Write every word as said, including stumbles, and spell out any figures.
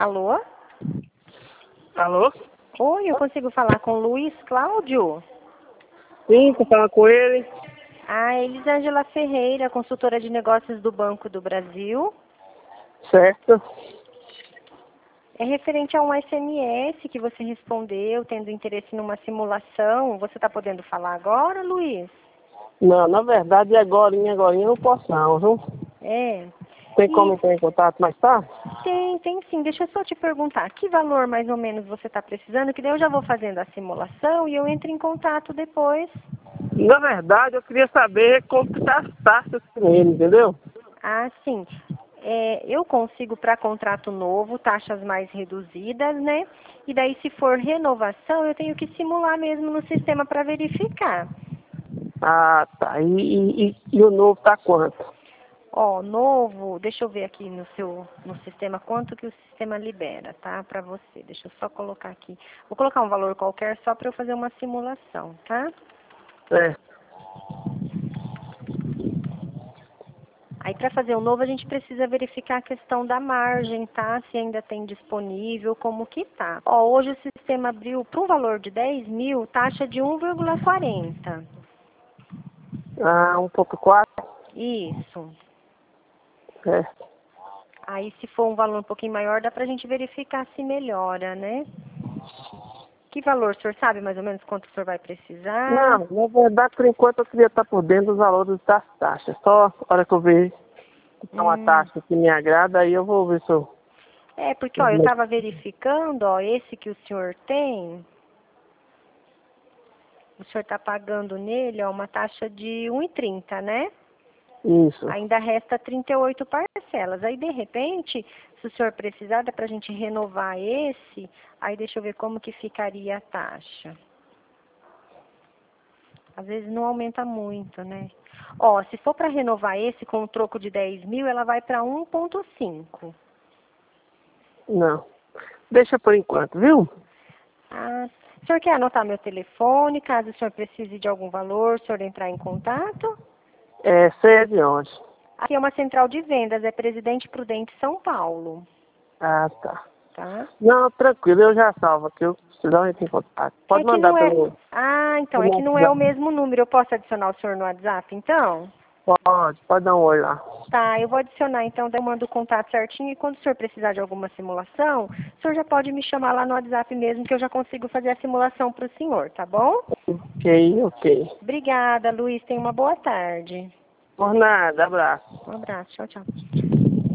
Alô? Alô? Oi, eu consigo falar com o Luiz Cláudio? Sim, tô falando com ele. Ah, Elisângela Ferreira, consultora de negócios do Banco do Brasil. Certo. É referente a um S M S que você respondeu, tendo interesse numa simulação. Você está podendo falar agora, Luiz? Não, na verdade, agora, agora eu não posso não, viu? É. Tem como E entrar em contato mais tarde? tem, tem sim. Deixa eu só te perguntar, que valor mais ou menos você está precisando? Que daí eu já vou fazendo a simulação e eu entro em contato depois. Na verdade, eu queria saber como que tá as taxas com ele, entendeu? Ah, sim. É, eu consigo para contrato novo, taxas mais reduzidas, né? E daí, se for renovação, eu tenho que simular mesmo no sistema para verificar. Ah, tá. E, e, e, e o novo tá quanto? Ó, novo, deixa eu ver aqui no seu no sistema quanto que o sistema libera, tá? Para você. Deixa eu só colocar aqui. Vou colocar um valor qualquer só para eu fazer uma simulação, tá? É. Aí, para fazer o novo, a gente precisa verificar a questão da margem, tá? Se ainda tem disponível, como que tá. Ó, hoje o sistema abriu para um valor de dez mil, taxa de um vírgula quarenta. Ah, um ponto quatro. Isso. Certo. Aí, se for um valor um pouquinho maior, dá pra gente verificar se melhora, né? Que valor, o senhor sabe mais ou menos quanto o senhor vai precisar? Não, na verdade, por enquanto, eu queria estar por dentro dos valores das taxas. Só a hora que eu ver que tá uma Hum. taxa que me agrada, aí eu vou ver se eu... É, porque, ó, eu tava verificando, ó, esse que o senhor tem, o senhor tá pagando nele, ó, uma taxa de um e trinta, né? Isso. Ainda resta trinta e oito parcelas. Aí, de repente, se o senhor precisar, dá pra gente renovar esse. Aí, deixa eu ver como que ficaria a taxa. Às vezes não aumenta muito, né? Ó, se for para renovar esse com um troco de dez mil, ela vai para um ponto cinco. Não. Deixa por enquanto, viu? Ah, o senhor quer anotar meu telefone, caso o senhor precise de algum valor, o senhor entrar em contato? É, sei é de onde. Aqui é uma central de vendas, é Presidente Prudente, São Paulo, Ah, tá. tá? Não, tranquilo, eu já salvo aqui. Eu precisar entrar em contato. Pode É que mandar não é... pelo, Ah, então, é pelo que não é o WhatsApp. mesmo número. Eu posso adicionar o senhor no WhatsApp, então? Pode, pode dar um oi lá. Tá, eu vou adicionar, então, daí eu mando o contato certinho e quando o senhor precisar de alguma simulação, o senhor já pode me chamar lá no WhatsApp mesmo que eu já consigo fazer a simulação para o senhor, tá bom? Ok, ok. Obrigada, Luiz. Tenha uma boa tarde. Por nada, abraço. Um abraço. Tchau, tchau.